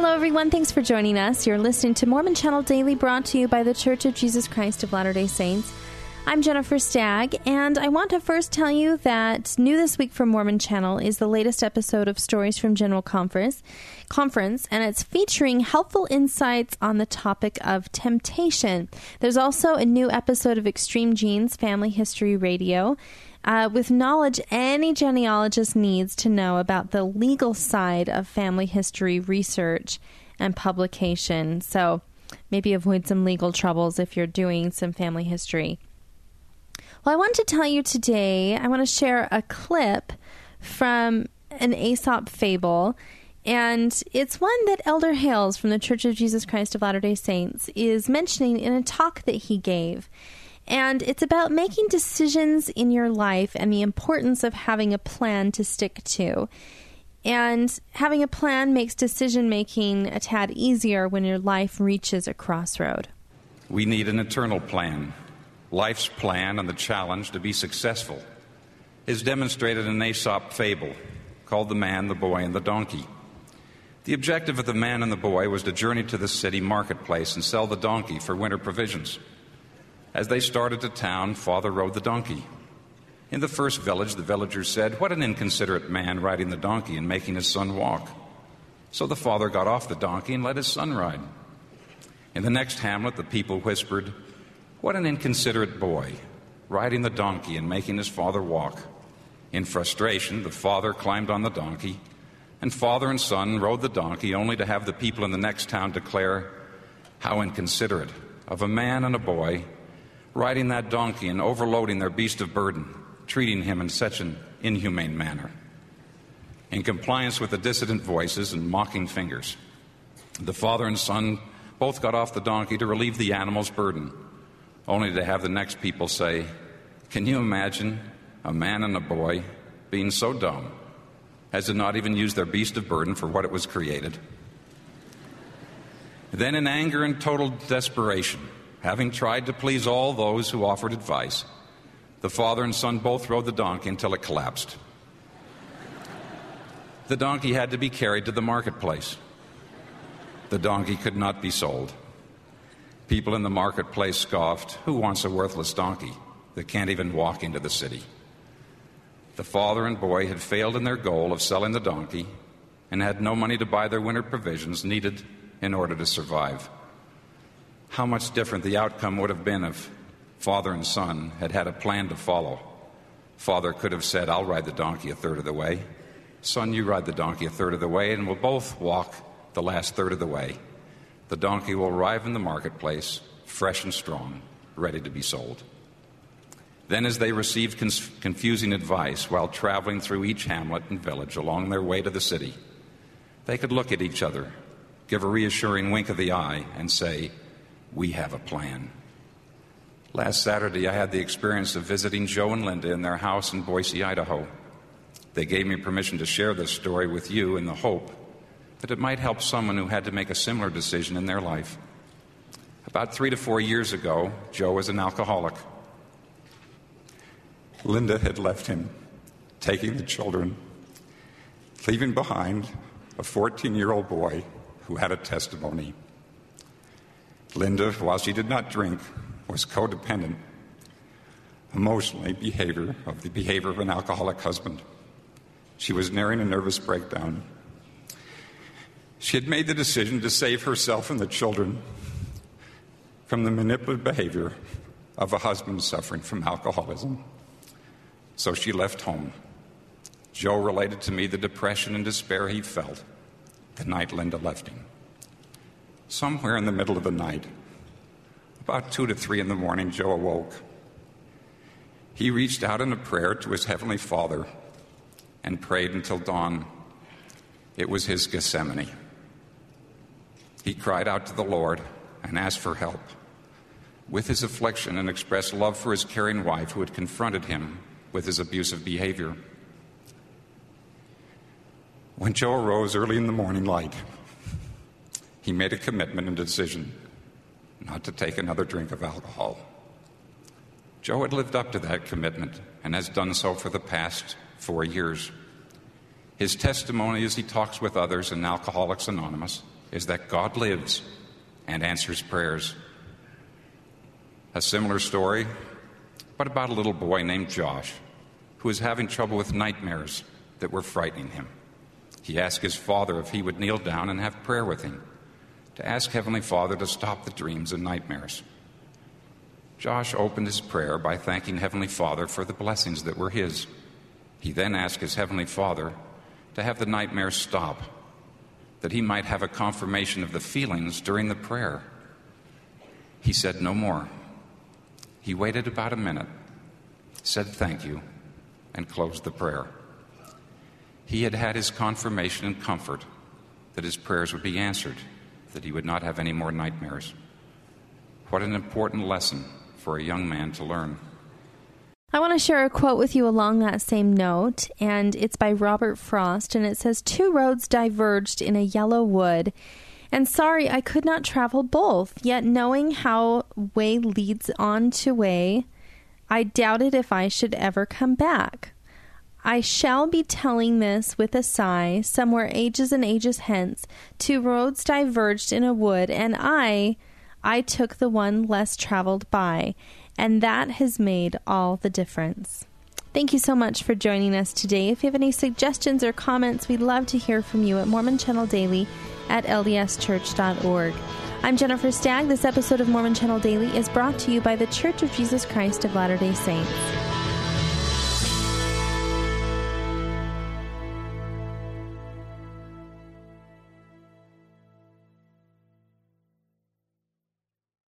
Hello, everyone. Thanks for joining us. You're listening to Mormon Channel Daily, brought to you by The Church of Jesus Christ of Latter-day Saints. I'm Jennifer Stagg, and I want to first tell you that new this week from Mormon Channel is the latest episode of Stories from General Conference, and it's featuring helpful insights on the topic of temptation. There's also a new episode of Extreme Genes Family History Radio, with knowledge any genealogist needs to know about the legal side of family history research and publication. So maybe avoid some legal troubles if you're doing some family history. Well, I want to tell you today, I want to share a clip from an Aesop fable, and it's one that Elder Hales from the Church of Jesus Christ of Latter-day Saints is mentioning in a talk that he gave. And it's about making decisions in your life and the importance of having a plan to stick to. And having a plan makes decision-making a tad easier when your life reaches a crossroad. We need an eternal plan. Life's plan and the challenge to be successful is demonstrated in an Aesop fable called The Man, the Boy, and the Donkey. The objective of the man and the boy was to journey to the city marketplace and sell the donkey for winter provisions. As they started to town, Father rode the donkey. In the first village, the villagers said, "What an inconsiderate man riding the donkey and making his son walk." So the father got off the donkey and let his son ride. In the next hamlet, the people whispered, "What an inconsiderate boy, riding the donkey and making his father walk." In frustration, the father climbed on the donkey, and father and son rode the donkey only to have the people in the next town declare how inconsiderate of a man and a boy riding that donkey and overloading their beast of burden, treating him in such an inhumane manner. In compliance with the dissident voices and mocking fingers, the father and son both got off the donkey to relieve the animal's burden, only to have the next people say, "Can you imagine a man and a boy being so dumb as to not even use their beast of burden for what it was created?" Then in anger and total desperation, having tried to please all those who offered advice, the father and son both rode the donkey until it collapsed. The donkey had to be carried to the marketplace. The donkey could not be sold. People in the marketplace scoffed, "Who wants a worthless donkey that can't even walk into the city?" The father and boy had failed in their goal of selling the donkey and had no money to buy their winter provisions needed in order to survive. How much different the outcome would have been if father and son had had a plan to follow. Father could have said, "I'll ride the donkey a third of the way. Son, you ride the donkey a third of the way, and we'll both walk the last third of the way. The donkey will arrive in the marketplace, fresh and strong, ready to be sold." Then, as they received confusing advice while traveling through each hamlet and village along their way to the city, they could look at each other, give a reassuring wink of the eye, and say, "We have a plan." Last Saturday, I had the experience of visiting Joe and Linda in their house in Boise, Idaho. They gave me permission to share this story with you in the hope that it might help someone who had to make a similar decision in their life. About 3 to 4 years ago, Joe was an alcoholic. Linda had left him, taking the children, leaving behind a 14-year-old boy who had a testimony. Linda, while she did not drink, was codependent, emotionally the behavior of an alcoholic husband. She was nearing a nervous breakdown. She had made the decision to save herself and the children from the manipulative behavior of a husband suffering from alcoholism. So she left home. Joe related to me the depression and despair he felt the night Linda left him. Somewhere in the middle of the night, about 2 to 3 in the morning, Joe awoke. He reached out in a prayer to his Heavenly Father and prayed until dawn. It was his Gethsemane. He cried out to the Lord and asked for help with his affliction and expressed love for his caring wife who had confronted him with his abusive behavior. When Joe arose early in the morning light, he made a commitment and decision not to take another drink of alcohol. Joe had lived up to that commitment and has done so for the past 4 years. His testimony as he talks with others in Alcoholics Anonymous is that God lives and answers prayers. A similar story, but about a little boy named Josh who was having trouble with nightmares that were frightening him. He asked his father if he would kneel down and have prayer with him, to ask Heavenly Father to stop the dreams and nightmares. Josh opened his prayer by thanking Heavenly Father for the blessings that were his. He then asked his Heavenly Father to have the nightmares stop, that he might have a confirmation of the feelings during the prayer. He said no more. He waited about a minute, said thank you, and closed the prayer. He had had his confirmation and comfort that his prayers would be answered, that he would not have any more nightmares. What an important lesson for a young man to learn. I want to share a quote with you along that same note, and it's by Robert Frost, and it says, "Two roads diverged in a yellow wood, and sorry I could not travel both, yet knowing how way leads on to way, I doubted if I should ever come back. I shall be telling this with a sigh, somewhere ages and ages hence, two roads diverged in a wood, and I took the one less traveled by, and that has made all the difference." Thank you so much for joining us today. If you have any suggestions or comments, we'd love to hear from you at Mormon Channel Daily at ldschurch.org. I'm Jennifer Stagg. This episode of Mormon Channel Daily is brought to you by the Church of Jesus Christ of Latter-day Saints.